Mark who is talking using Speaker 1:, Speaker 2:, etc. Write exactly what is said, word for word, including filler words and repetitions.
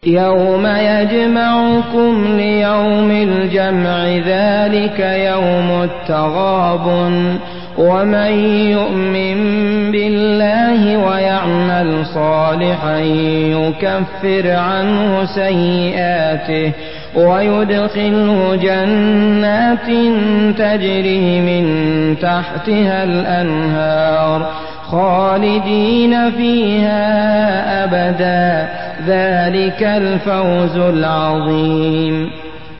Speaker 1: يوم يجمعكم ليوم الجمع ذلك يوم التغابن ومن يؤمن بالله ويعمل صالحا يكفر عنه سيئاته ويدخله جنات تجري من تحتها الأنهار خالدين فيها أبدا ذلك الفوز العظيم.